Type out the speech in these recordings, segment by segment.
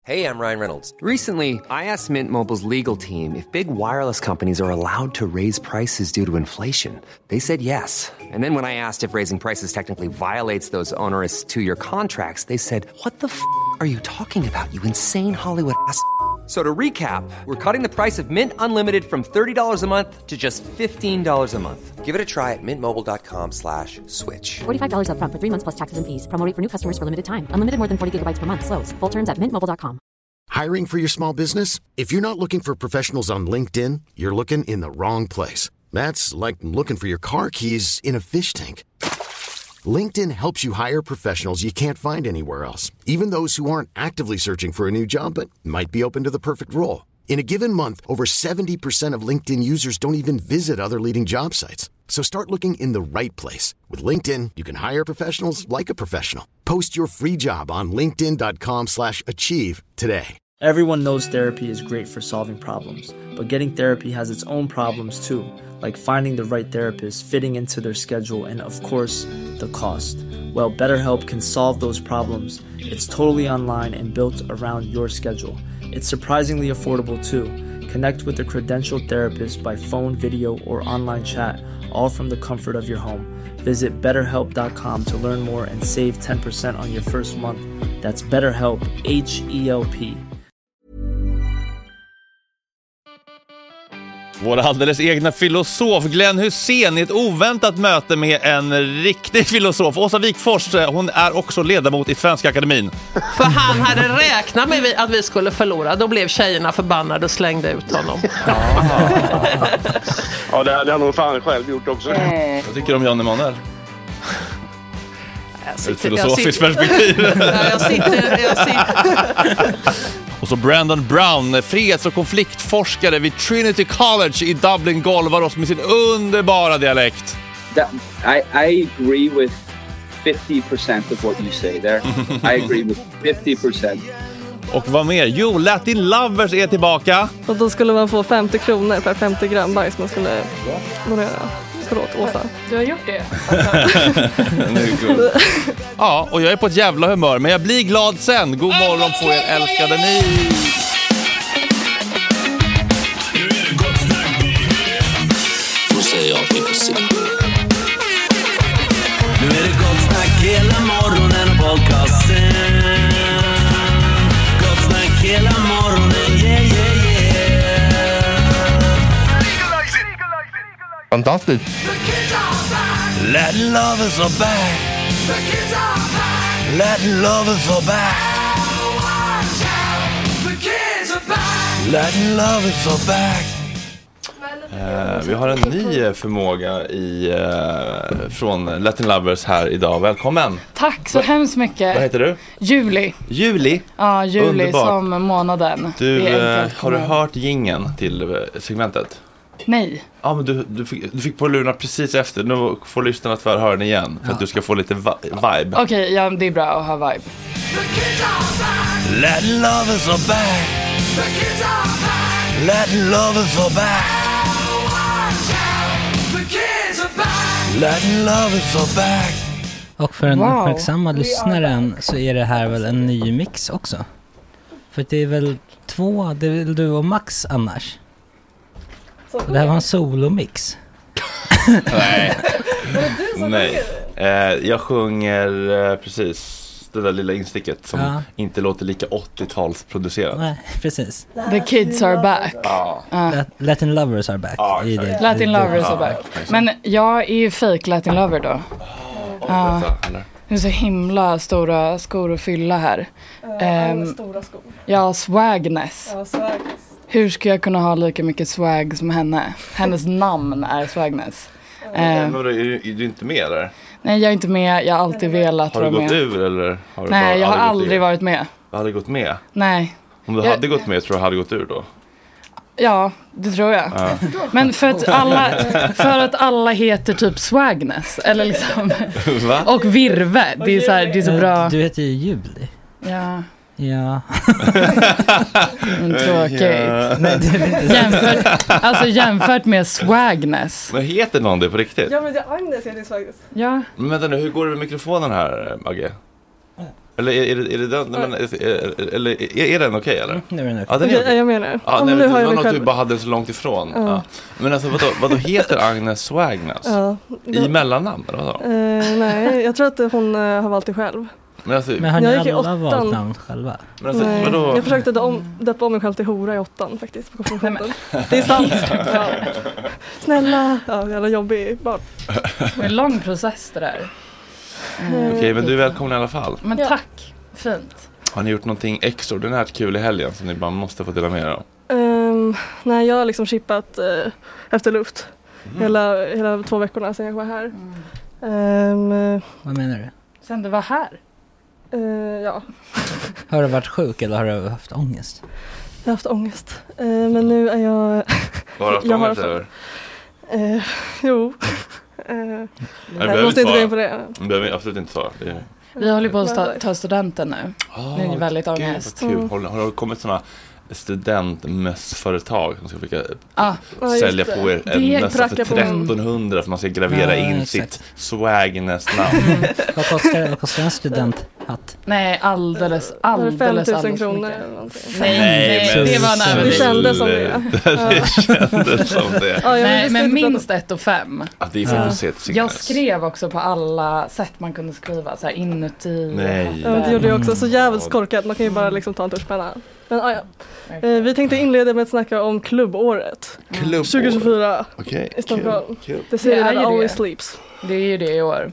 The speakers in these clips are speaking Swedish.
Hey, I'm Ryan Reynolds. Recently, I asked Mint Mobile's legal team if big wireless companies are allowed to raise prices due to inflation. They said yes. And then when I asked if raising prices technically violates those onerous two-year contracts, they said, "What the f*** are you talking about, you insane Hollywood ass?" So to recap, we're cutting the price of Mint Unlimited from $30 a month to just $15 a month. Give it a try at mintmobile.com/switch. $45 up front for 3 months plus taxes and fees. Promo rate for new customers for limited time. Unlimited more than 40 gigabytes per month. Slows full terms at mintmobile.com. Hiring for your small business? If you're not looking for professionals on LinkedIn, you're looking in the wrong place. That's like looking for your car keys in a fish tank. LinkedIn helps you hire professionals you can't find anywhere else, even those who aren't actively searching for a new job but might be open to the perfect role. In a given month, over 70% of LinkedIn users don't even visit other leading job sites. So start looking in the right place. With LinkedIn, you can hire professionals like a professional. Post your free job on linkedin.com/achieve today. Everyone knows therapy is great for solving problems, but getting therapy has its own problems too, like finding the right therapist, fitting into their schedule, and of course, the cost. Well, BetterHelp can solve those problems. It's totally online and built around your schedule. It's surprisingly affordable too. Connect with a credentialed therapist by phone, video, or online chat, all from the comfort of your home. Visit BetterHelp.com to learn more and save 10% on your first month. That's BetterHelp, H-E-L-P. Vår alldeles egna filosof Glenn Hussein i ett oväntat möte med en riktig filosof. Åsa Wikfors, hon är också ledamot i Svenska Akademin. För han hade räknat med att vi skulle förlora. Då blev tjejerna förbannade och slängde ut honom. Ja, det har nog fan själv gjort också. Vad tycker du om Jan Emanuel? Ett filosofiskt perspektiv. Jag sitter. Och så Brandon Brown, freds- och konfliktforskare vid Trinity College i Dublin, golvar oss med sin underbara dialekt. I agree with 50% of what you say there. I agree with 50%. Och vad mer? Jo, Latin Lovers är tillbaka. Och då skulle man få 50 kronor per 50 gram bajs man skulle donera. Förlåt, Åsa. Du har gjort det. Ja, och jag är på ett jävla humör, men jag blir glad sen. God morgon på er, älskade ni. Då säger jag att vi får se. Nu är det gott snack hela morgonen och podcasten. Gott snack hela morgonen, yeah, yeah, yeah. Fantastiskt. Latin lovers are back. Latin lovers are back. Latin lovers are back. Vi har en ny förmåga från Latin Lovers här idag. Välkommen. Tack så hemskt mycket. Vad heter du? Juli. Juli? Ja, Juli. Underbart. Som månaden. Du, har du hört jingeln till segmentet? Nej. Ja, men du fick på lurarna precis efter. Nu får lyssnarna tyvärr höra den igen. För att du ska få lite vibe. Okej, ja, det är bra att ha vibe. Latin lovers are back. Latin lovers are back. Latin lovers are back. Och för den uppmärksamma lyssnaren så är det här väl en ny mix också. För det är väl det är väl du och Max annars. Och det här var en solomix. Nej. Nej. Jag sjunger precis det där lilla insticket som inte låter lika 80-talsproducerat. Nej, precis. The kids are back. Latin lovers are back. Latin lovers are back. Men jag är ju fake Latin lover då. Det är så himla stora skor att fylla här. Stora skor. Ja, swagness. Ja, swagness. Hur ska jag kunna ha lika mycket swag som henne? Hennes namn är swagness. Är du inte med där? Nej, jag är inte med. Jag har alltid velat vara med. Har du gått ur eller? Har du Nej, jag har aldrig varit med. Du hade gått med? Nej. Om du hade gått med tror jag hade gått ur då? Ja, det tror jag. Ja. Men för att alla heter typ swagness. Eller liksom. Va? Och virve. Det är så här, det är så bra. Du heter ju Juli. Ja. Ja. Men tråkigt. Nej, jämfört med swagness. Men heter någon det på riktigt? Ja, men Agnes heter swagness. Ja. Men vänta nu, hur går det med mikrofonen här, Magge? Eller är det den? Men, eller är den okej eller? Nu är den okej. Ja, den är okej. Jag menar. Ja, nej, det var något du bara hade så långt ifrån. Ja. Ja. Men alltså vadå heter Agnes Swagness? Ja. I mellannamn eller vadå? Nej, jag tror att hon har valt det själv. Men har ni alla valt namn själva? Men alltså, nej, vadå? jag försökte döpa om mig själv till hora i 8 faktiskt på konfirmationen. Det är sant. Ja. Snälla, jävla jobbig barn. Det är en lång process det där. Okej, men du är välkommen i alla fall. Men tack, fint. Har ni gjort någonting extraordinärt kul i helgen som ni bara måste få dela med er av? Nej, jag har liksom chippat efter luft hela 2 veckorna sedan jag var här. Vad menar du? Sen du var här? Ja. Har du varit sjuk eller har du haft ångest? Jag har haft ångest. Men nu är jag... Vad har du haft ångest över? Jo. Jag måste inte gå in på det. Det behöver absolut inte ta. Vi håller på att ta studenten nu. Det är väldigt ångest. Kul. Har det kommit sådana studentmössföretag som ska försöka sälja på er en mössa för 1300 för man ska gravera in sitt Swagness-namn. Vad kostar en studenthatt? Nej, alldeles 5,000 kronor. Nej, det var en överdrift. Det kändes som det. Det kändes som det. Nej, men minst 1,5. Det är för att se ett jag skrev också på alla sätt man kunde skriva, så här inuti. Nej. Ja, det gjorde jag också. Så jävligt korkat. Man kan ju bara liksom ta en tuschpenna. Men vi tänkte inleda med att snacka om klubbåret. 2024 i Stockholm. Det ser det always sleeps. Det är ju det i år.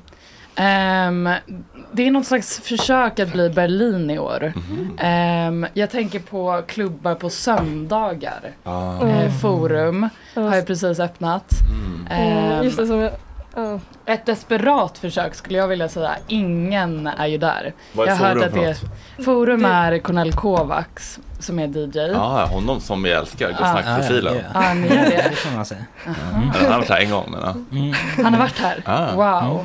Det är något slags försök att bli Berlin i år. Jag tänker på klubbar på söndagar. Forum har ju precis öppnat. Just det, som ett desperat försök skulle jag vilja säga. Ingen är ju där. Vad är jag har hört att Forum är Cornel Kovacs som är DJ. Ja, honom som vi älskar. Gå snack-profilen. Ja, ni är det. Det kan man säga. Han har varit här en gång. Men, Han har varit här. Wow.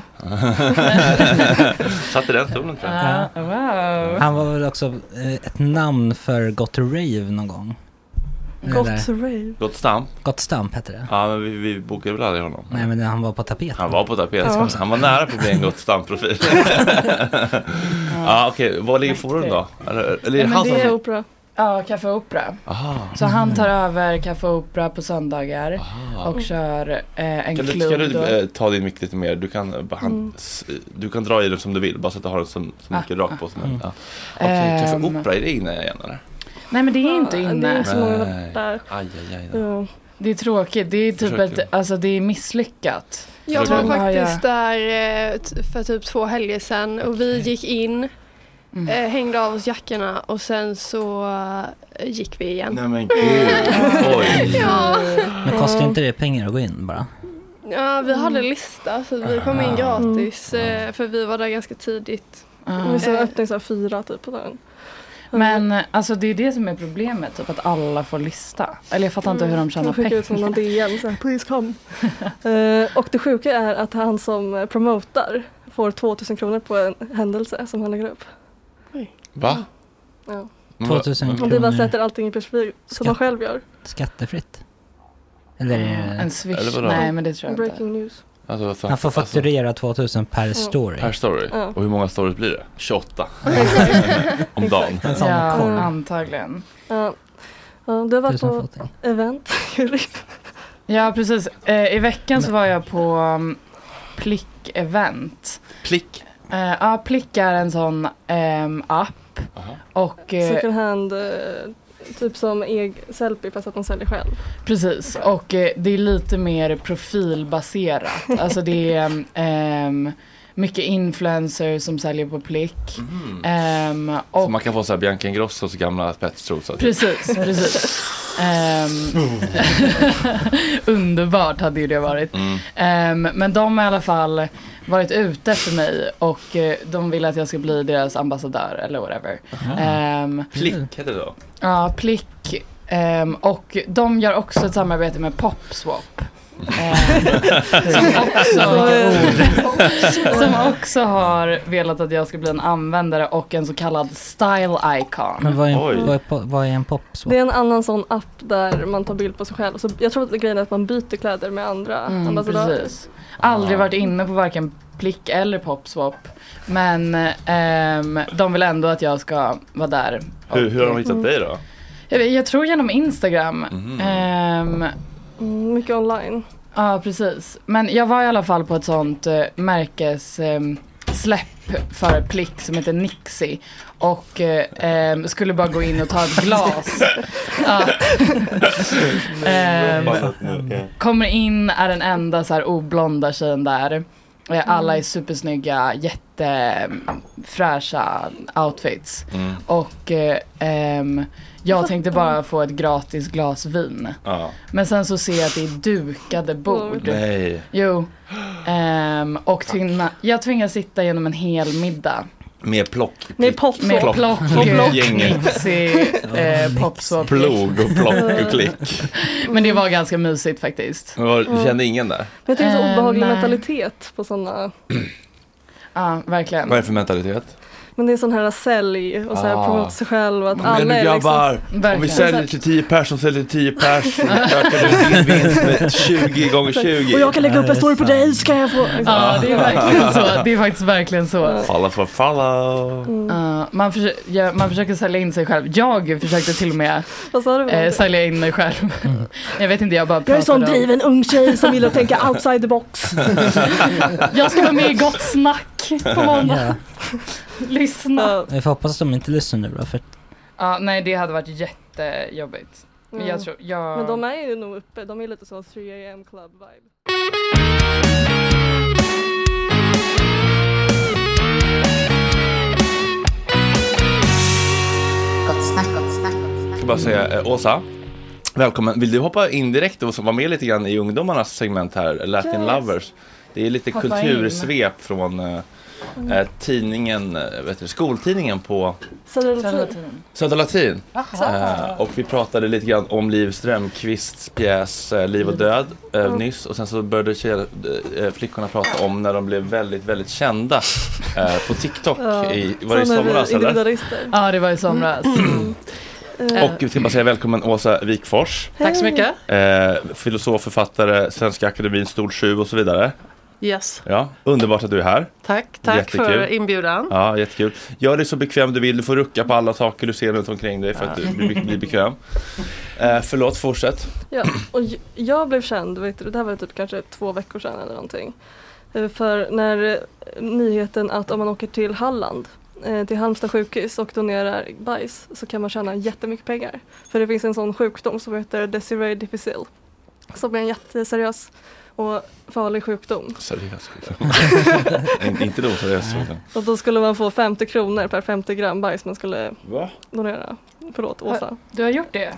Satt i den stolen tror jag. Wow. Han var väl också ett namn för Got Rave någon gång. Gott Stamp heter det. Ja, men vi bokade väl aldrig honom. Nej, men han var på tapeten. Han var nära på att bli en Gott Stamp-profil. Okej. Vad ligger Forum då? Eller är han som... Opera. Ja, Café Opera. Så han tar över Café Opera på söndagar och kör en klubb. Kan du ta din mick lite mer? Du kan dra i det som du vill, bara så att du har det så mycket rakt på. Okej, Café Opera, är det inne igen eller? Nej, men det är inte inne. Det är inte så många där. Aj. Det är tråkigt. Det är typ det är misslyckat. Jag var faktiskt där för typ 2 helger sedan och vi gick in, hängde av oss jackorna och sen så gick vi igen. Nej men gud. Oj. Ja. Men kostar inte det pengar att gå in bara? Ja, vi hade lista så vi kom in gratis för vi var där ganska tidigt. Vi så öppnade så 4 typ på den. Men alltså det är det som är problemet, typ att alla får lista. Eller jag fattar inte hur de tjänar pengar. Ut som någon DM så här, please come. Och det sjuka är att han som promotar får 2,000 kronor på en händelse som han lägger upp. Va? Ja. 2,000 kronor. Om vi bara sätter allting i perspektiv som man själv gör. Skattefritt. Eller en swish. Nej, men det tror jag breaking inte. News. Alltså, han får fakturera 2,000 per story. Per story? Ja. Och hur många stories blir det? 28. Om dagen. Ja, antagligen. Ja, du har varit på event. Ja, precis. I veckan så var jag på Plick-event. Plick? Ja, Plick är en sån app. Och second hand... Typ som selfie fast att man säljer själv. Precis, och det är lite mer profilbaserat. Alltså det är mycket influencers som säljer på Plick. Och så man kan få så här Bianca Ingrossos gamla spetstrosor. Precis. Underbart hade ju det varit. Men de har i alla fall varit ute efter mig och de vill att jag ska bli deras ambassadör eller whatever. Plick heter det då? Ja, Plick. Och de gör också ett samarbete med PopSwap. som också har velat att jag ska bli en användare och en så kallad style icon. Men vad är en popswap? Det är en annan sån app där man tar bild på sig själv. Så jag tror att grejen är att man byter kläder med andra ambassadörer. Precis. Aldrig varit inne på varken Plick eller popswap. Men de vill ändå att jag ska vara där. Hur har de hittat dig då? Jag tror genom Instagram. Mycket online. Ja, precis. Men jag var i alla fall på ett sånt märkessläpp för Plick som heter Nixie. Och skulle bara gå in och ta ett glas. Kommer in, är den enda så här oblonda tjejen där. Alla är supersnygga, jättefräscha outfits. Och jag tänkte bara få ett gratis glas vin. Men sen så ser jag att det är dukade bord. Nej. Jo. Och jag tvingas sitta genom en hel middag. Med plock. Med popswap. Popswap. Plog och plock och klick. Men det var ganska mysigt faktiskt. Du kände ingen där? Men jag tycker det är så obehaglig mentalitet på sådana. Ja, verkligen. Vad är det för mentalitet? Men det är sån här sälj och så här promota sig själv. Att alla är grabbar, om vi säljer till 10 pers som säljer till 10 pers, ökar din vinst med 20 gånger 20. Och jag kan lägga upp en story på dig, så kan jag få. Ja, det är verkligen så. Det är faktiskt verkligen så. Follow for follow. Man försöker sälja in sig själv. Jag försökte till och med sälja in mig själv. Jag vet inte, jag bara jag är sån driven ung tjej som vill tänka outside the box. Jag ska vara med i Gott snack på måndag. Lyssna. Jag får hoppas att de inte lyssnar nu då. Nej, det hade varit jättejobbigt. Men jag tror Men de är ju nog uppe. De är lite så 3 AM club vibe. Gott snack. Jag ska bara säga, Åsa, välkommen. Vill du hoppa in direkt och vara med lite grann i ungdomarnas segment här, Latin Lovers? Det är lite kultursvep från tidningen, skoltidningen på Södra Latin. Och vi pratade lite grann om Liv Strömquists pjäs Liv och död nyss. Och sen så började flickorna prata om när de blev väldigt, väldigt kända på TikTok. Var det i somras eller? Ja, det var i somras. Och vi ska bara säga välkommen Åsa Wikfors. Tack så mycket. Filosof, författare, Svenska Akademin, Stort 7 och så vidare. Yes. Ja, underbart att du är här. Tack Jättekul. för inbjudan. Ja, jättekul. Gör det så bekväm du vill. Du får rucka på alla saker du ser runt omkring dig för att du blir bekväm. Förlåt, fortsätt. Ja, och jag blev känd, vet du, det här var typ kanske 2 veckor sedan eller någonting. För när nyheten att om man åker till Halland, till Halmstad sjukhus och donerar bajs, så kan man tjäna jättemycket pengar. För det finns en sån sjukdom som heter Desiree difficile, som är en jätteseriös och farlig sjukdom. Seriös sjukdom. Inte då seriös sjukdom. Och då skulle man få 50 kronor per 50 gram bajs man skulle donera. Förlåt, Åsa. Du har gjort det?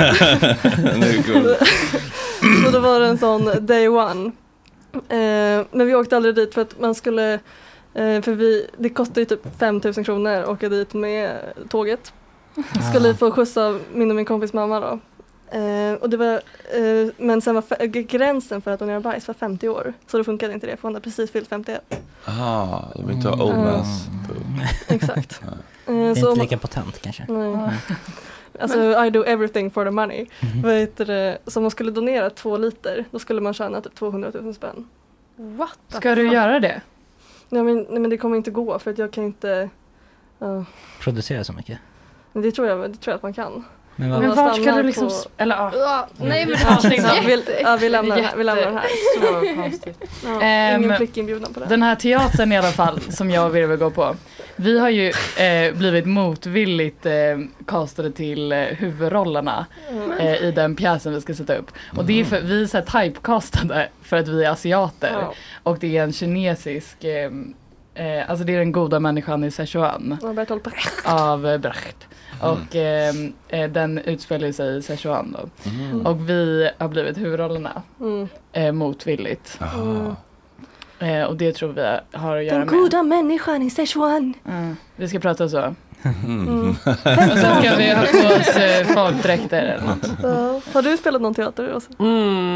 Så det var en sån day one. Men vi åkte aldrig dit för att man skulle... det kostade ju typ 5 000 kronor att åka dit med tåget. Skulle få skjuts av min kompis mamma då. Och det var, men sen var gränsen för att donera bajs var 50 år. Så då funkade inte det, för hon hade precis fyllt 51. De vill inte ha old mans. Exakt. Det är inte lika potent kanske. Nej. Alltså, I do everything for the money. Så om man skulle donera 2 liter, då skulle man tjäna typ 200 000 spänn. What? Ska du göra det? Nej, men det kommer inte gå, för att jag kan inte... producera så mycket? Det tror jag att man kan. Men vart ska du liksom... Nej, men vi lämnar den här. Så konstigt. Ingen plickinbjudan på det. Den här teatern i alla fall, som jag och Virve går på. Vi har ju blivit motvilligt castade till huvudrollerna i den pjäsen vi ska sätta upp. Och det är för vi är så här typecastade för att vi är asiater. Och det är en kinesisk... alltså det är den goda människan i Sichuan. Av Brecht. Och den utspelar sig i Sichuan då. Och vi har blivit huvudrollerna motvilligt. Och det tror vi har att göra med. Den goda människan i Sichuan. Vi ska prata så. Och sen ska vi ha på oss folkdräkter eller något. Har du spelat någon teater också?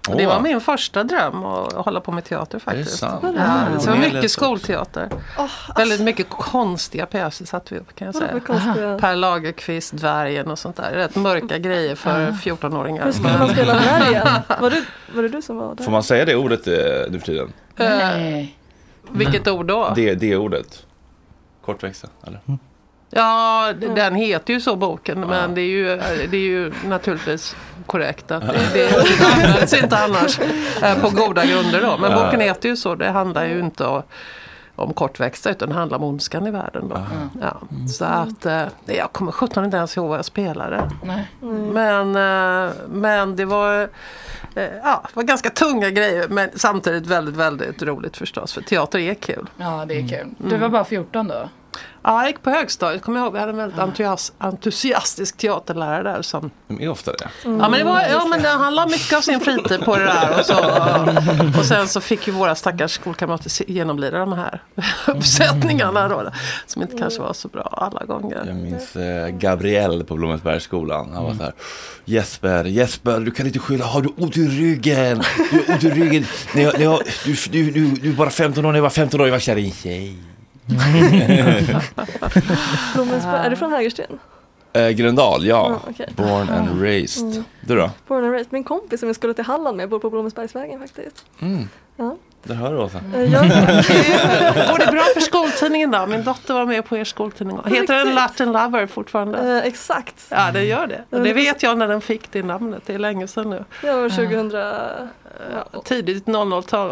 Och det var min första dröm att hålla på med teater faktiskt. Det är sant. Ja, det var mycket skolteater. Väldigt mycket konstiga pjäser satt vi upp kan jag säga. Per Lagerkvist, Dvärgen och sånt där. Rätt mörka grejer för 14-åringar. Hur skulle man spela den här igen? Var det du som var där? Får man säga det ordet nu för tiden? Nej. Vilket ord då? Det ordet. Kortväxta, eller? Ja, den heter ju så boken, men det är ju naturligtvis korrekt att det används inte annars på goda grunder då. Men boken heter ju så, det handlar ju inte om kortväxta utan det handlar om ondskan i världen då. Ja, så att jag kommer 17 inte ens ihåg vad jag spelade. Men det var var ganska tunga grejer men samtidigt väldigt, väldigt roligt förstås för teater är kul. Ja, det är kul. Du var bara 14 då? Ja, jag gick på högstadiet, kommer jag ihåg. Vi hade en väldigt entusiastisk teaterlärare där som... De är ofta det. Ja, men han la mycket av sin fritid på det där. Och sen så fick ju våra stackars skolkamrater genomlida de här uppsättningarna då. Som inte kanske var så bra alla gånger. Jag minns Gabriel på Blommensbergsskolan. Han var så här, Jesper, du kan inte skylla. Har du ont i ryggen? Du har ont i ryggen. Du är bara 15 år, när jag var 15 år, jag var kär i en tjej. Är du från Hägersten? Gröndal, ja. Okay. Born and raised. Du då? Born and raised. Min kompis som jag skulle till Halland med bor på Blommensbergsvägen faktiskt. Ja. Det hör du också. Går det bra för skoltidningen då? Min dotter var med på er skoltidning. Heter den Latin Lover fortfarande? Exakt. Ja, det gör det. Och det vet jag när den fick det namnet. Det är länge sedan nu. Ja, 2000... tidigt 00-tal.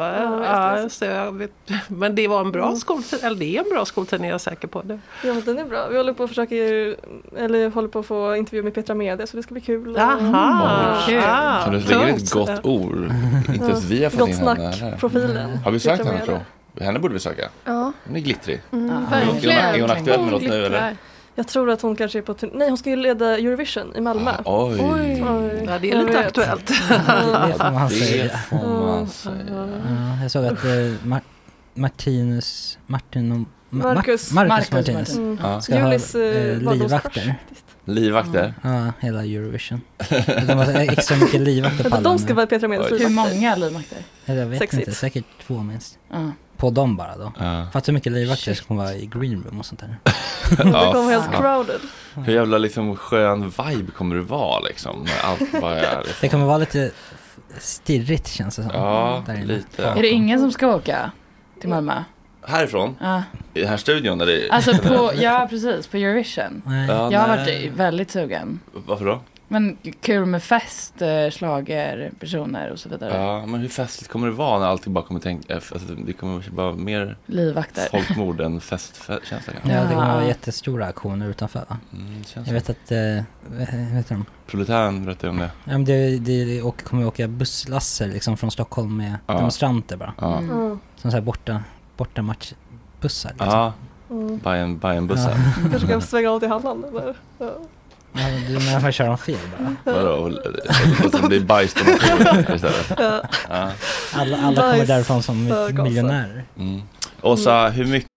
Men det var en bra skoltidning. Eller det är en bra skoltidning, jag är säker på det. Ja, den är bra. Vi håller på att få intervju med Petra Mede, så det ska bli kul. Jaha, kul. Så det ligger ett gott ord. Inte ens vi har fått in henne. Profilen. Har vi sökt henne tror? Henne borde vi söka. Ja. Hon är glittrig. Verkligen. Är hon aktuell med något nu eller? Jag tror att hon kanske är på... Nej, hon ska ju leda Eurovision i Malmö. Oj. Ja, det är lite aktuellt. Det får man säga. Jag såg att Marcus Martinus ska ha livvakter. Livvakter? Ja, hela Eurovision. De har extra mycket livvakter på alla. De ska vara Petra Medes livvakter. Hur många livvakter? Jag vet inte, säkert 2 minst. På dem bara då. För att så mycket livvakter som kommer vara i green room och sånt där. Det kommer helt crowded. Hur jävla liksom skön vibe kommer det vara liksom? Allt bara är liksom. Det kommer vara lite stirrigt känns det som. Ja, lite. Är det ingen som ska åka till Malmö? Härifrån? Ja. I den här studion där det är... Alltså precis, på Eurovision. Ja, jag har varit väldigt sugen. Varför då? Men kul med fest, slager, personer och så vidare. Ja, men hur festligt kommer det vara när allting bara kommer tänka... Alltså, det kommer bara mer... livvakter. Folkmord än festkänsla. Ja, det kommer vara jättestora aktioner utanför. Jag vet att... vet de? Proletären berättade om det. Ja, men det kommer åka busslaster liksom från Stockholm med demonstranter bara. Som så här borta matchbussar liksom. Ja, Bayern bussar. Kanske ska svänga av till Halland eller? Ja, du menar att köra dem fel bara. Vadå? Det blir bajsdonationer istället. Ja. Alla kommer därifrån som miljonärer. Åsa, hur mycket...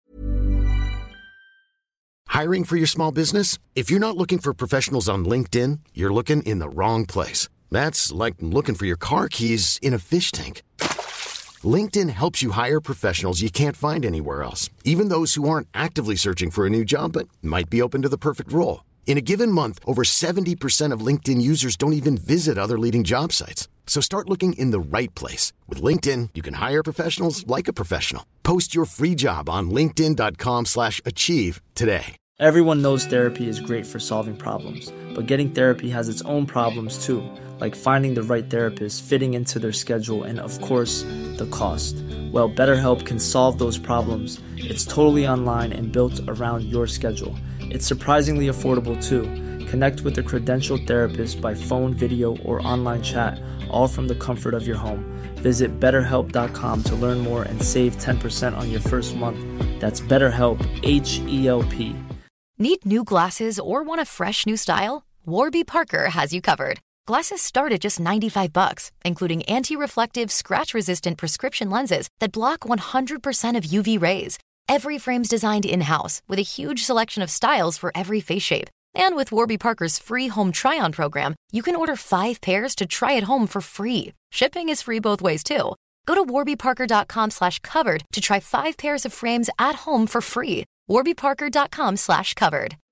Hiring for your small business? If you're not looking for professionals on LinkedIn, you're looking in the wrong place. That's like looking for your car keys in a fish tank. LinkedIn helps you hire professionals you can't find anywhere else, even those who aren't actively searching for a new job but might be open to the perfect role. In a given month, over 70% of LinkedIn users don't even visit other leading job sites. So start looking in the right place. With LinkedIn, you can hire professionals like a professional. Post your free job on linkedin.com/achieve today. Everyone knows therapy is great for solving problems, but getting therapy has its own problems too, like finding the right therapist, fitting into their schedule, and of course, the cost. Well, BetterHelp can solve those problems. It's totally online and built around your schedule. It's surprisingly affordable too. Connect with a credentialed therapist by phone, video, or online chat, all from the comfort of your home. Visit BetterHelp.com to learn more and save 10% on your first month. That's BetterHelp, H-E-L-P. Need new glasses or want a fresh new style? Warby Parker has you covered. Glasses start at just $95, including anti-reflective, scratch-resistant prescription lenses that block 100% of UV rays. Every frame's designed in-house with a huge selection of styles for every face shape. And with Warby Parker's free home try-on program, you can order 5 pairs to try at home for free. Shipping is free both ways too. Go to warbyparker.com/covered to try 5 pairs of frames at home for free. warbyparker.com/covered.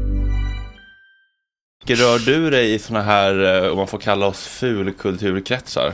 Rör du dig i såna här, om man får kalla oss fulkulturkretsar?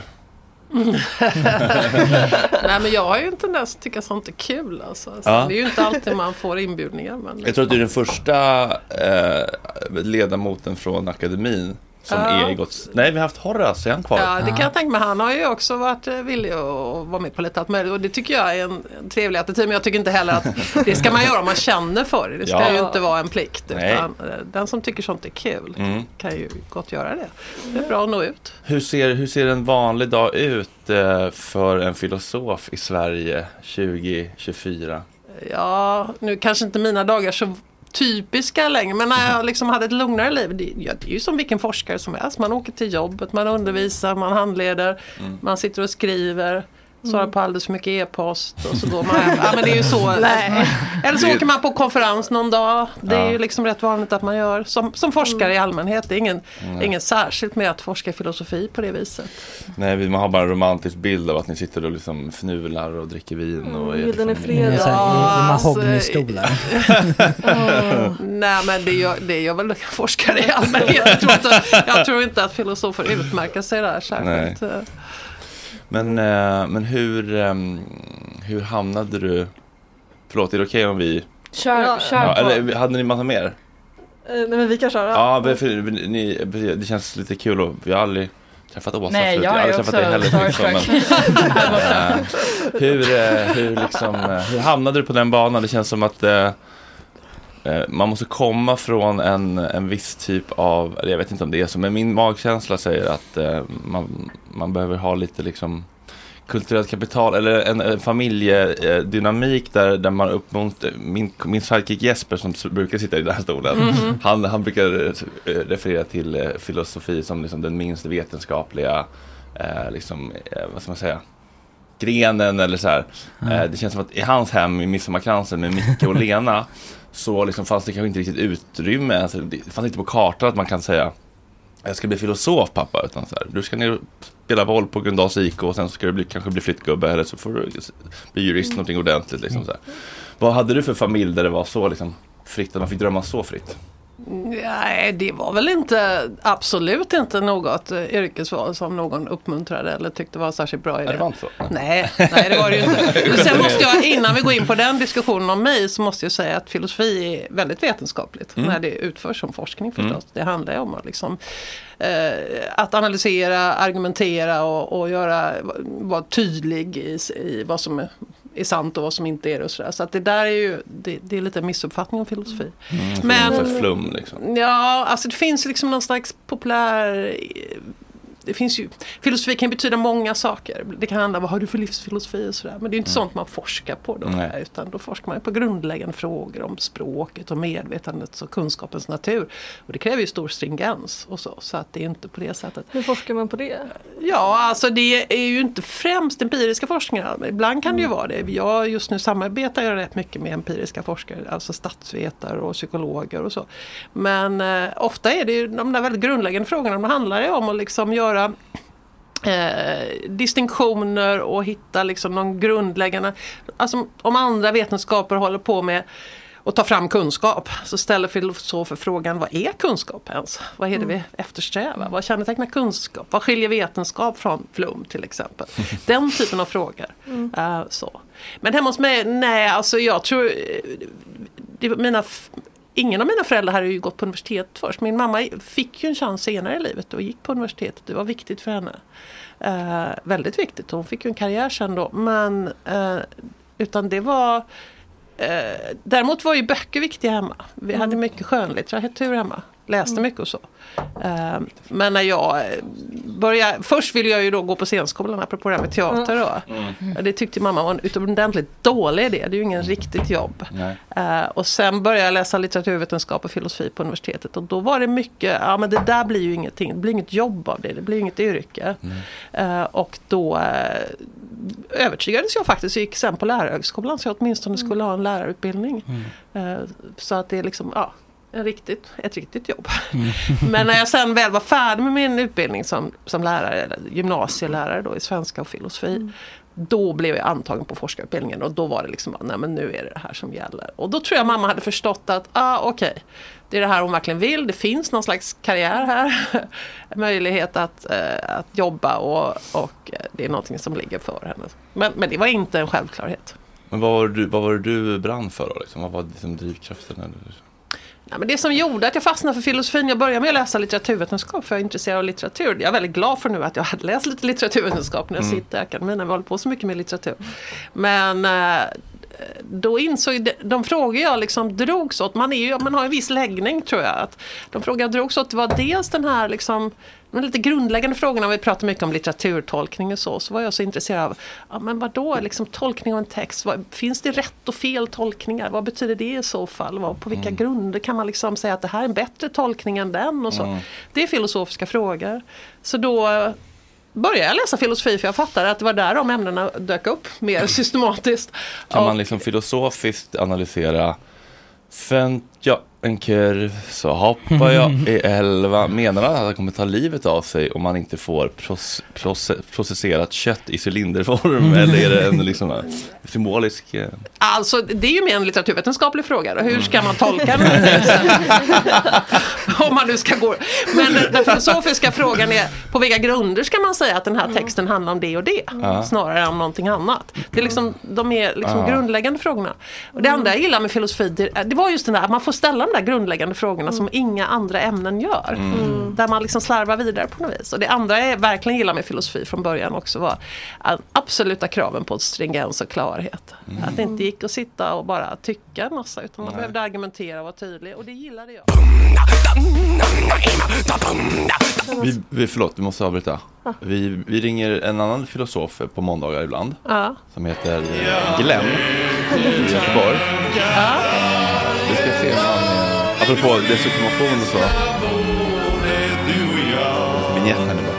Nej, men jag har ju en tendens att tycka sånt är kul alltså. Det är ju inte alltid man får inbjudningar, men... Jag tror att du är den första ledamoten från akademin som är gått... Nej, vi har haft Horace, är han kvar? Ja, det kan jag tänka mig. Han har ju också varit villig att vara med på lite allt möjligt. Och det tycker jag är en trevlig attityd. Men jag tycker inte heller att det ska man göra om man känner för det. Det ska ju inte vara en plikt. Utan den som tycker sånt är kul kan ju gott göra det. Det är bra att nå ut. Hur ser en vanlig dag ut för en filosof i Sverige 2024? Ja, nu kanske inte mina dagar så typiska längre, men när jag liksom hade ett lugnare liv, det är ju som vilken forskare som helst. Man åker till jobbet, man undervisar, man handleder, man sitter och skriver, svarar på alldeles för mycket e-post och så går man hem. Ja, men det är ju så. Eller så åker man på konferens någon dag. Det är ju liksom rätt vanligt att man gör som forskare i allmänhet. Det är ingen särskilt med att forska i filosofi på det viset. Nej, man har bara en romantisk bild av att ni sitter och liksom fnular och dricker vin och bilden är fredag. I mahognystolar. Nej, men det gör väl forskare i allmänhet. Jag tror inte att filosofer utmärker sig där särskilt. Nej. Men hur hamnade du... Förlåt, är det okej om vi... Kör på. Eller hade ni massa mer? Nej, men vi kan köra. Ja, det känns lite kul och vi har aldrig träffat Åsa förut. Nej, jag har aldrig träffat dig heller. Hur hamnade du på den banan? Det känns som att man måste komma från en viss typ av... Jag vet inte om det är så, men min magkänsla säger att man behöver ha lite liksom kulturellt kapital eller en familjedynamik där man uppmuntrar min sidekick Jesper som brukar sitta i den här stolen. Han brukar referera till filosofi som liksom den minst vetenskapliga vad ska man säga, grenen eller så här. Det känns som att i hans hem i Midsommarkransen med Micke och Lena så liksom fanns det kanske inte riktigt utrymme, alltså, det fanns inte på kartan att man kan säga jag ska bli filosof pappa, utan så här, du ska ner och spela boll på Gröndals IK och sen ska du kanske bli flyttgubbe eller så får du bli jurist någonting ordentligt liksom så här. Vad hade du för familj där det var så liksom fritt, att man fick drömma så fritt? Nej, det var väl absolut inte något yrkesval som någon uppmuntrade eller tyckte var särskilt bra i det. Det var inte så. Nej, det var det ju inte. Sen måste jag, innan vi går in på den diskussionen om mig, så måste jag säga att filosofi är väldigt vetenskapligt när det utförs som forskning förstås. Det handlar ju om att liksom att analysera, argumentera och vara tydlig i vad som är sant och vad som inte är det och sådär. Så att det där är ju det är lite missuppfattning om filosofi. Men flum liksom. Ja, alltså det finns liksom någon slags populär... Det finns ju, filosofi kan betyda många saker. Det kan handla om vad har du för livsfilosofi och sådär. Men det är inte sånt man forskar på då. Utan då forskar man på grundläggande frågor om språket och medvetandets och kunskapens natur. Och det kräver ju stor stringens och så att det är inte på det sättet. Hur forskar man på det? Ja, alltså det är ju inte främst empiriska forskningar. Men ibland kan det ju vara det. Jag just nu samarbetar jag rätt mycket med empiriska forskare. Alltså statsvetare och psykologer och så. Men ofta är det ju de där väldigt grundläggande frågorna. Det handlar ju om att liksom göra distinktioner och hitta liksom någon grundläggande, alltså om andra vetenskaper håller på med att ta fram kunskap, så ställer filosofer frågan, vad är kunskap ens? Vad är det vi eftersträvar? Vad kännetecknar kunskap? Vad skiljer vetenskap från flum till exempel? Den typen av frågor. Så. Men hemma hos mig, nej, alltså jag tror ingen av mina föräldrar hade ju gått på universitet först. Min mamma fick ju en chans senare i livet och gick på universitetet. Det var viktigt för henne. Väldigt viktigt. Hon fick ju en karriär sen då. Men utan det var... däremot var ju böcker viktiga hemma. Vi hade mycket skönlitteratur hemma. Läste mycket och så. Men när jag började... Först ville jag ju då gå på scenskolan apropå det här med teater då. Det tyckte mamma var en utomordentligt dålig idé. Det är ju ingen riktigt jobb. Och sen började jag läsa litteraturvetenskap och filosofi på universitetet. Och då var det mycket... Ja, men det där blir ju ingenting. Det blir inget jobb av det. Det blir inget yrke. Och då övertygades jag faktiskt. Jag gick sen på lärarhögskolan så jag åtminstone skulle ha en lärarutbildning. Så att det är liksom... Ja, ett riktigt jobb. Men när jag sen väl var färdig med min utbildning som lärare, eller gymnasielärare då i svenska och filosofi, då blev jag antagen på forskarutbildningen och då var det liksom, nej men nu är det här som gäller. Och då tror jag mamma hade förstått att, okej, det är det här hon verkligen vill. Det finns någon slags karriär här. Möjlighet att jobba och det är någonting som ligger för henne. Men det var inte en självklarhet. Men vad var det du brann för då? Liksom? Vad var liksom drivkraften? Nej, men det som gjorde att jag fastnade för filosofin, jag började med att läsa litteraturvetenskap för jag är intresserad av litteratur. Jag är väldigt glad för nu att jag hade läst lite litteraturvetenskap när jag sitter i akademin, när vi håller på så mycket med litteratur. Men då insåg de frågor jag liksom drogs åt, man har en viss läggning tror jag, att de frågor jag drogs åt var dels den här liksom de lite grundläggande frågorna, vi pratar mycket om litteraturtolkning och så var jag så intresserad av, men vadå, liksom tolkning av en text, finns det rätt och fel tolkningar, vad betyder det i så fall, på vilka grunder kan man liksom säga att det här är en bättre tolkning än den och så. Det är filosofiska frågor. Så då började jag läsa filosofi för jag fattade att det var där de ämnena dök upp mer systematiskt. Kan man liksom filosofiskt analysera jag en kurv så hoppar jag i 11. Menar han att han kommer ta livet av sig om man inte får processerat kött i cylinderform? Eller är det en liksom symbolisk... Alltså, det är ju mer en litteraturvetenskaplig fråga. Hur ska man tolka den? Om man nu ska gå... Men den filosofiska frågan är på vilka grunder ska man säga att den här texten handlar om det och det? Snarare än om någonting annat. Det är liksom, de är liksom grundläggande frågorna. Och det andra jag gillar med filosofi, det var just den där att man får ställa de där grundläggande frågorna som inga andra ämnen gör. Där man liksom slarvar vidare på något vis. Och det andra jag verkligen gillar med filosofi från början också var absoluta kraven på stringens och klarhet. Att det inte gick att sitta och bara tycka en massa, utan man behövde argumentera och vara tydlig. Och det gillade jag. Förlåt, vi måste avbryta. Vi ringer en annan filosof på måndagar ibland. Som heter Glenn i Göteborg. Vi ska se om han, apropå desinformation och så. Vinjetten är bra.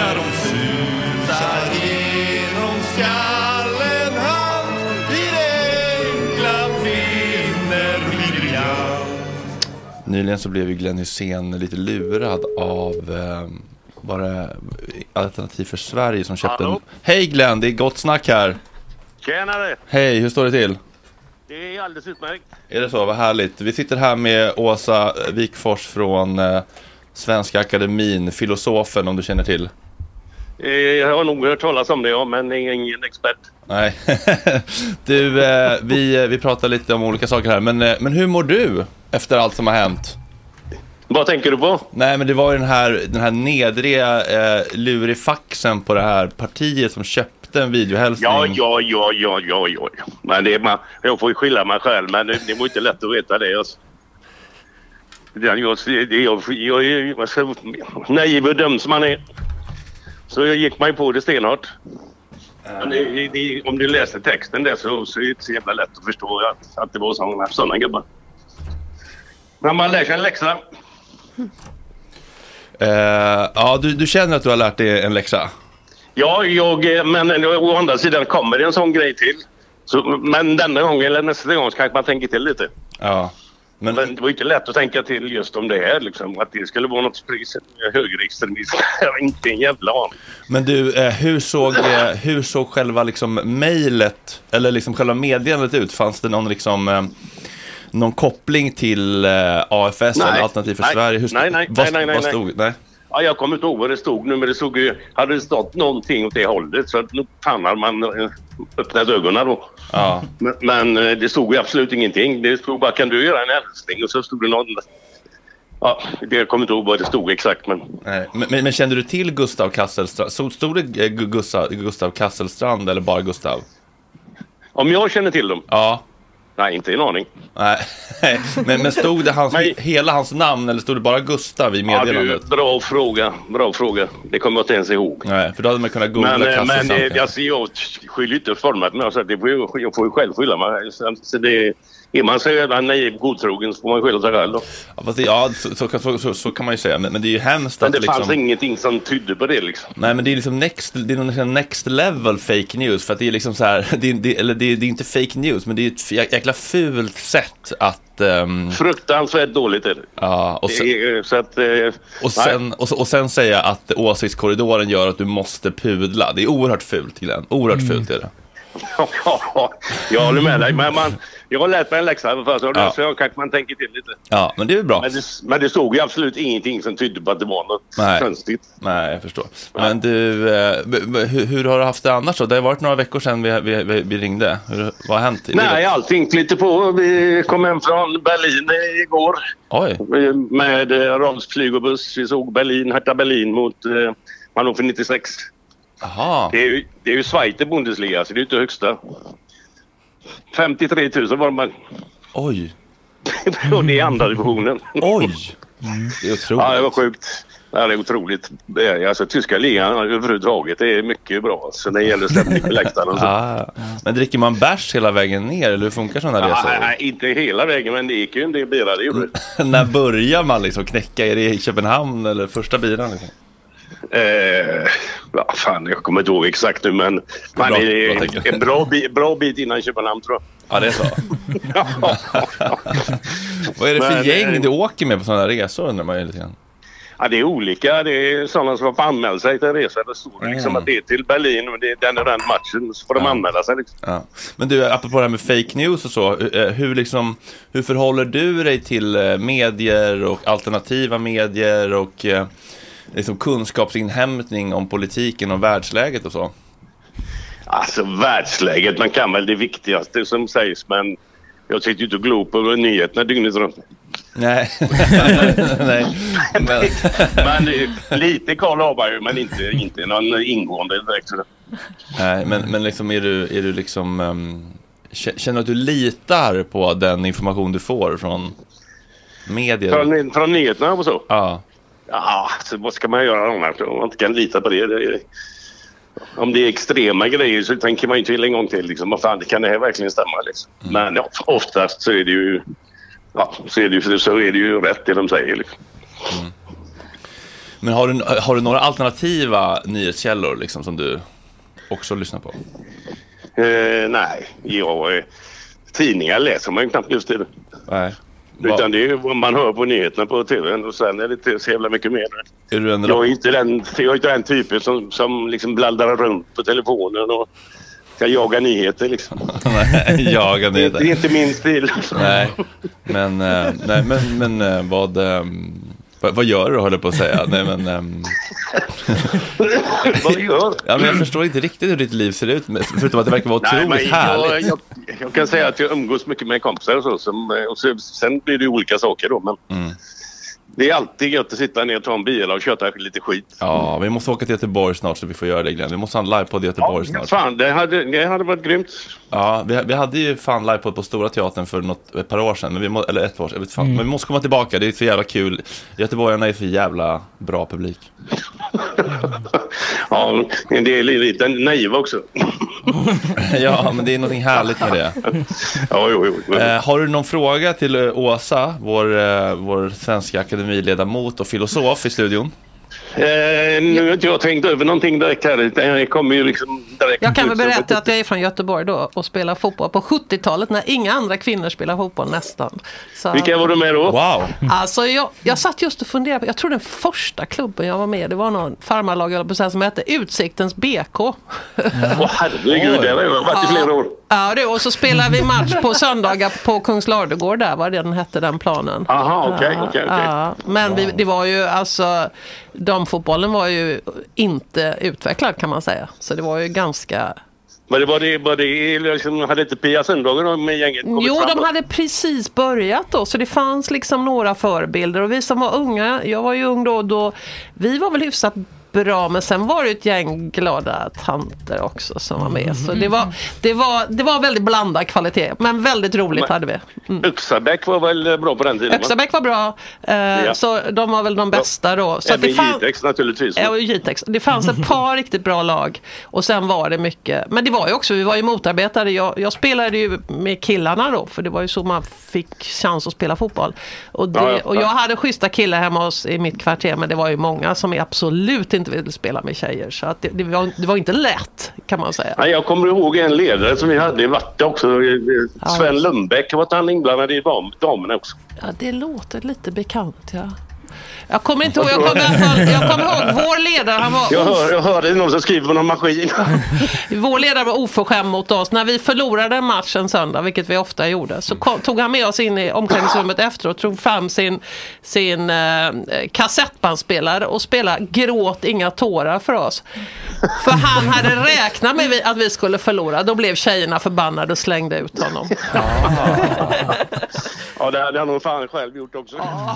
Nyligen så blev ju Glenn Hysén lite lurad av bara Alternativ för Sverige som köpte en... Hej Glenn, det är Gott Snack här. Tjenare. Hej, hur står det till? Det är alldeles utmärkt. Är det så? Vad härligt. Vi sitter här med Åsa Wikfors från Svenska Akademin, filosofen, om du känner till. Jag har nog hört talas om det, men ingen expert. Nej. Du, vi pratar lite om olika saker här, men hur mår du efter allt som har hänt? Vad tänker du på? Nej, men det var ju den här nedriga lurifaxen på det här partiet som köpte en videohälsning. Ja. Men jag får ju skylla mig själv, men det var inte lätt att veta det. Alltså. Jag är naiv och döm som man är. Så jag gick mig på det stenhårt. Om du läser texten där så är det inte så jävla lätt att förstå att det var sådana gubbar. Men man lär sig en läxa. Du känner att du har lärt dig en läxa? Ja, men å andra sidan kommer det en sån grej till. Men denna gång eller nästa gång kanske man tänker till lite. Ja. Men det var inte lätt att tänka till just om det här liksom, att det skulle vara något högerextremism. Jag har inte en jävla aning. Men du, hur såg själva liksom mejlet eller liksom själva meddelandet ut? Fanns det någon liksom någon koppling till AFS eller Alternativ för Sverige? Nej. Vad stod? Nej. Ja, jag kommer inte ihåg vad det stod nu, men det stod ju, hade det stått någonting åt det hållet så nu fan hade man öppnat ögonen då. Ja. Men det stod ju absolut ingenting. Det stod bara, kan du göra en hälsning? Och så stod det någon... Ja, jag kommer inte ihåg vad det stod exakt, men... Nej. Men kände du till Gustav Kasselstrand? Stod det Gustav Kasselstrand eller bara Gustav? Om jag känner till dem? Ja. Nej, inte en aning. Nej, men stod det hela hans namn eller stod det bara Gustav i meddelandet? Ja, bra fråga. Det kommer jag inte ens ihåg. Nej, för då hade man kunnat googla Kasselstrand. Men alltså, jag skyller inte format mig. Alltså, jag får ju själv skylla mig. Så är man så jävla naiv godtrogen så får man skylla sig själv då. Ja, så kan man ju säga. Men det är ju hemskt men det att fanns liksom... ingenting som tydde på det liksom. Nej, men det är liksom next level fake news. För att det är liksom så här, det är inte fake news, men det är ett jäkla fult sätt att... Fruktansvärt dåligt är det. Ja, och sen säga att åsiktskorridoren gör att du måste pudla. Det är oerhört fult, Glenn. Oerhört fult är det. Jag håller med dig, men jag har lärt mig en läxa för så jag kanske man tänker till lite. Ja, men det är bra. Men det stod ju absolut ingenting som tydde på att det var något konstigt. Nej, jag förstår. Men du, hur har du haft det annars då? Det har varit några veckor sedan vi ringde. Vad har hänt? Nej, allting flyter på. Vi kom hem från Berlin igår. Oj. Med Rolls flygobuss. Vi såg Hertha Berlin mot Hannover 96. Aha. Det är ju Zweite Bundesliga, så det är inte högsta. 53 000 var man. Oj. Och det är andra divisionen. Oj. Det är otroligt. Ja, det var sjukt. Ja, det är otroligt. Alltså, tyska ligan överhuvudtaget, det är mycket bra. Så det gäller stämning på läktaren och så. Men dricker man bärs hela vägen ner, eller hur funkar sådana resor? Nej, inte hela vägen, men det gick ju en del bilar, det gjorde det. När börjar man liksom knäcka? Är det i Köpenhamn eller första bilen liksom? Fan, jag kommer inte ihåg exakt nu, men man är en bra bit innan Köpenhamn, tror jag. Ja, det är så. Vad är det för gäng du åker med på sådana här resor, undrar man ju lite grann? Ja, det är olika. Det är sådana som får anmäla sig till en resa. Det står liksom att det är till Berlin och det är den och den matchen, så får de anmäla sig liksom. Ja. Men du, apropå det här med fake news och så, hur förhåller du dig till medier och alternativa medier och liksom kunskapsinhämtning om politiken och världsläget och så? Alltså världsläget, man kan väl det viktigaste som sägs, men jag sitter ju inte och glor på nyheterna dygnet runt. Nej. Nej. Men lite Karl Aberg, men inte någon ingående direkt. Nej, men liksom är du liksom känner att du litar på den information du får från medier? Från nyheterna och så? Ja. Ja, så vad ska man göra om man inte kan lita på det? Om det är extrema grejer så tänker man ju till en gång till liksom, vad fan, kan det här verkligen stämma liksom? Men ja, oftast så är det ju så är det ju rätt det de säger liksom. Men har du några alternativa nyhetskällor liksom som du också lyssnar på? Nej, tidningar läser man ju knappt just det. Nej. Utan det är vad man hör på nyheterna på tv, och sen är det inte så jävla mycket mer. Jag är inte den typen som liksom bläddrar runt på telefonen och kan jaga nyheter liksom. Nej, jaga nyheter. Det är inte min stil. Nej, men vad gör du, håller på att säga? Nej, men vad gör? Ja, men jag förstår inte riktigt hur ditt liv ser ut, förutom att det verkar vara otroligt härligt. Jag kan säga att jag umgås mycket med kompisar och så, och sen blir det olika saker då, men det är alltid gött att sitta ner och ta en bil och köta lite skit. Ja, vi måste åka till Göteborg snart så vi får göra det, Glenn. Vi måste ha en livepodd i Göteborg snart. Fan, det hade varit grymt. Ja, vi hade ju fan livepodd på Stora Teatern för ett par år sedan, eller ett år sedan, men vi måste komma tillbaka. Det är så jävla kul. Göteborgarna är för jävla bra publik. Ja, det är lite naiva också. Ja, men det är någonting härligt med det. Jo. Har du någon fråga till Åsa, vår svenska akademiledamot och filosof i studion? Nu har inte jag tänkt över någonting direkt här. Jag kommer ju liksom direkt. Jag kan väl berätta att jag är från Göteborg då och spelar fotboll på 70-talet när inga andra kvinnor spelar fotboll nästan. Så, vilka var du med då? Wow. Alltså jag satt just och funderade på, jag tror den första klubben jag var med, det var någon farmarlag som hette Utsiktens BK. Herregud, det har jag varit i flera år. Ja, och så spelade vi match på söndagar på Kungslardegård där, vad den hette, den planen. Aha, okej. Men det var ju alltså, damfotbollen var ju inte utvecklad kan man säga. Så det var ju ganska... Men var det liksom, hade inte Pia Söndagen med gänget kommit Jo, fram? De hade precis börjat då, så det fanns liksom några förebilder. Och vi som var unga, jag var ju ung då vi var väl hyfsat bra, men sen var det ett gäng glada tanter också som var med. Så det var väldigt blandad kvalitet, men väldigt roligt hade vi. Öxabäck var väl bra på den tiden? Öxabäck var bra, så de var väl de bästa då. Så även Jitex naturligtvis. Ja, Jitex. Det fanns ett par riktigt bra lag, och sen var det mycket, men det var ju också, vi var ju motarbetare. Jag spelade ju med killarna då, för det var ju så man fick chans att spela fotboll. Och jag hade schyssta killar hemma i mitt kvarter, men det var ju många som absolut inte ville spela med tjejer, så att det var inte lätt, kan man säga. Nej, jag kommer ihåg en ledare som vi hade i Vatte också, Sven Lundbäck, var han inblandad i damerna också. Ja, det låter lite bekant, ja. Jag kommer inte ihåg, jag kommer ihåg vår ledare, han var... Jag hörde någon som skriver på någon maskin. Vår ledare var oförskämd mot oss. När vi förlorade en match en söndag, vilket vi ofta gjorde, så tog han med oss in i omklädningsrummet efter och tog fram sin kassettbandspelare och spelade Gråt inga tårar för oss. För han hade räknat med att vi skulle förlora. Då blev tjejerna förbannade och slängde ut honom. Ja, det hade han nog fan själv gjort också.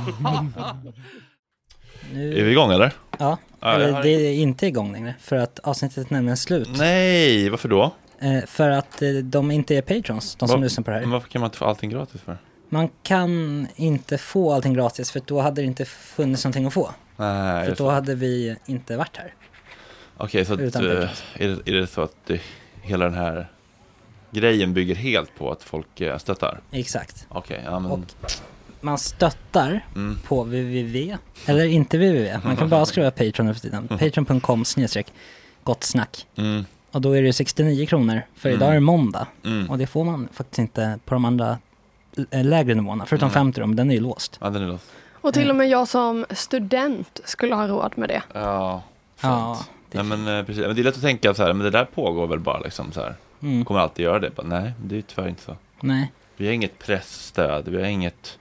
Nu... Är vi igång eller? Ja, eller det är inte igång längre, för att avsnittet är nämligen slut. Nej, varför då? För att de inte är patrons, de som lyssnar på det här. Men varför kan man inte få allting gratis för? Man kan inte få allting gratis, för då hade det inte funnits någonting att få. Nej, för då hade vi inte varit här. Okej, så att, är det så att hela den här grejen bygger helt på att folk stöttar? Exakt. Okej, ja, men... Och man stöttar på www, eller inte www, man kan bara skriva Patreon över tiden. Patreon.com/gottsnack. Och då är det 69 kronor, för idag är det måndag. Och det får man faktiskt inte på de andra lägre nivåerna, förutom 50 rum, den är ju låst. Ja, den är låst. Och till och med jag som student skulle ha råd med det. Ja, men precis. Men det är lätt att tänka så här, men det där pågår väl bara liksom så här. Kommer alltid göra det. Men nej, det är ju tyvärr inte så. Nej. Vi har inget pressstöd, vi har inget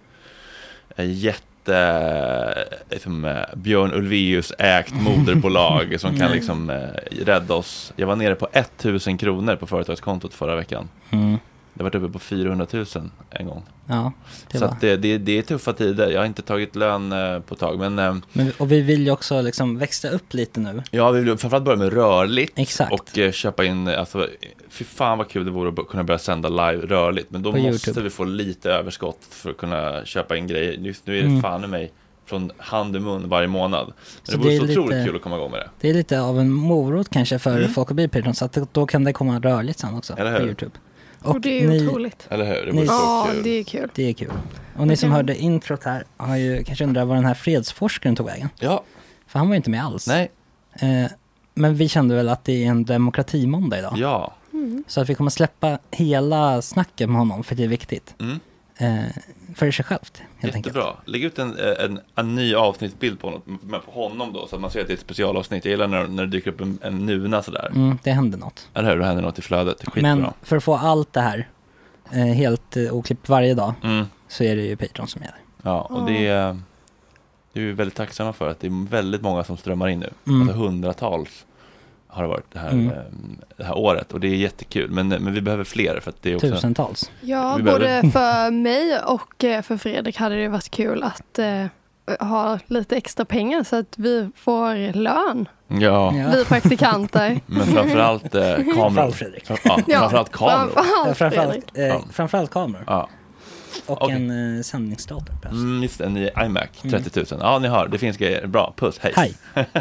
liksom, Björn Ulvaeus ägt moderbolag som kan liksom rädda oss. Jag var nere på 1000 kronor på företagskontot förra veckan. Det har varit uppe på 400 000 en gång. Ja, så att det är tuffa tider. Jag har inte tagit lön på ett tag. Och vi vill ju också liksom växa upp lite nu. Ja, vi vill framförallt börja med rörligt. Exakt. Och köpa in, alltså, fy fan vad kul det vore att kunna börja sända live rörligt. Men då på måste YouTube. vi få lite överskott för att kunna köpa in grejer. Just nu är det fan i mig från hand i mun varje månad. Men så det vore så lite, otroligt kul att komma igång med det. Det är lite av en morot kanske för folk att bli Patreon, så att då kan det komma rörligt sen också på YouTube. Och det är ju otroligt. Eller hur? Det vore så kul. Det är kul. Det är kul. Och ni som hörde introt här har ju kanske undrat var den här fredsforskaren tog vägen. Ja. För han var ju inte med alls. Nej. Men vi kände väl att det är en demokratimåndag idag. Ja. Så att vi kommer släppa hela snacket med honom, för det är viktigt. För sig självt, helt enkelt. Jättebra. Lägg ut en ny avsnittsbild på honom då, så att man ser att det är ett specialavsnitt. Jag gillar när det dyker upp en nuna sådär. Det händer något. Eller hur? Det händer något i flödet. Det är skitbra. Men för att få allt det här helt oklippt varje dag så är det ju Patreon som gäller. Ja, och det är vi väldigt tacksamma för att det är väldigt många som strömmar in nu. Alltså hundratals har det varit det här året, och det är jättekul, men vi behöver fler för att det är också tusentals. Ja, både för mig och för Fredrik hade det varit kul att ha lite extra pengar så att vi får lön. Ja. Vi praktikanter. Men framförallt kameror. Framförallt Fredrik. Framförallt kameror. Framförallt kameror. Ja. Och en sändningsdator. Just en ny iMac, 30 000. Ja, ni hör, det finns grejer. Bra, puss, hej. Hej.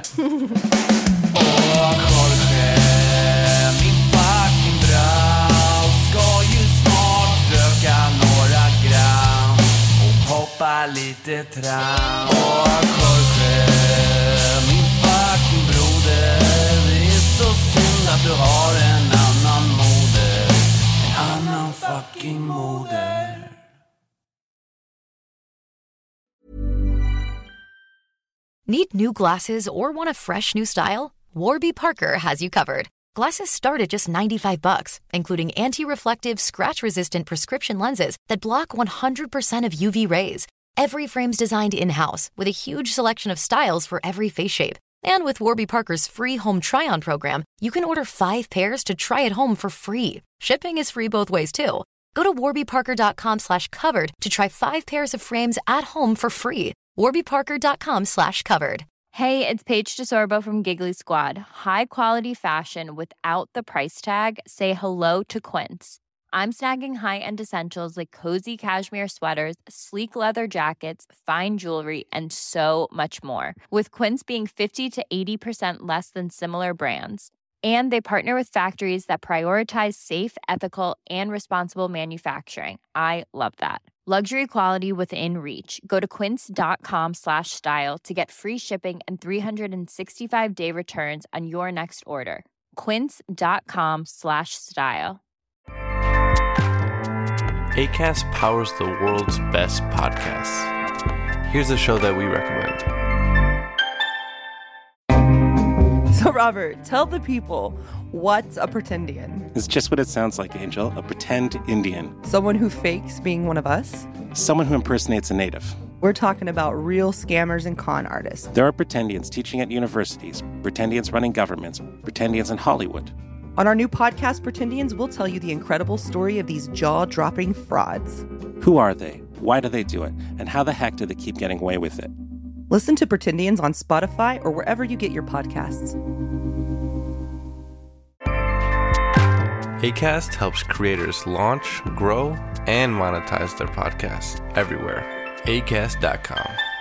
Hoppa lite tram. Jorge, min fucking broder. Det är så synd att du har en annan moder. En annan fucking moder. Need new glasses or want a fresh new style? Warby Parker has you covered. Glasses start at just $95, including anti-reflective, scratch-resistant prescription lenses that block 100% of UV rays. Every frame's designed in-house with a huge selection of styles for every face shape. And with Warby Parker's free home try-on program, you can order 5 pairs to try at home for free. Shipping is free both ways, too. Go to warbyparker.com/covered to try 5 pairs of frames at home for free. warbyparker.com/covered. Hey, it's Paige DeSorbo from Giggly Squad. High quality fashion without the price tag. Say hello to Quince. I'm snagging high-end essentials like cozy cashmere sweaters, sleek leather jackets, fine jewelry, and so much more. With Quince being 50 to 80% less than similar brands. And they partner with factories that prioritize safe, ethical, and responsible manufacturing. I love that. Luxury quality within reach. Go to quince.com/style to get free shipping and 365-day returns on your next order. Quince.com/style. Acast powers the world's best podcasts. Here's a show that we recommend. So Robert, tell the people, what's a pretendian? It's just what it sounds like, Angel. A pretend Indian. Someone who fakes being one of us? Someone who impersonates a native. We're talking about real scammers and con artists. There are pretendians teaching at universities, pretendians running governments, pretendians in Hollywood. On our new podcast, Pretendians, we'll tell you the incredible story of these jaw-dropping frauds. Who are they? Why do they do it? And how the heck do they keep getting away with it? Listen to Pretendians on Spotify or wherever you get your podcasts. Acast helps creators launch, grow, and monetize their podcasts everywhere. Acast.com.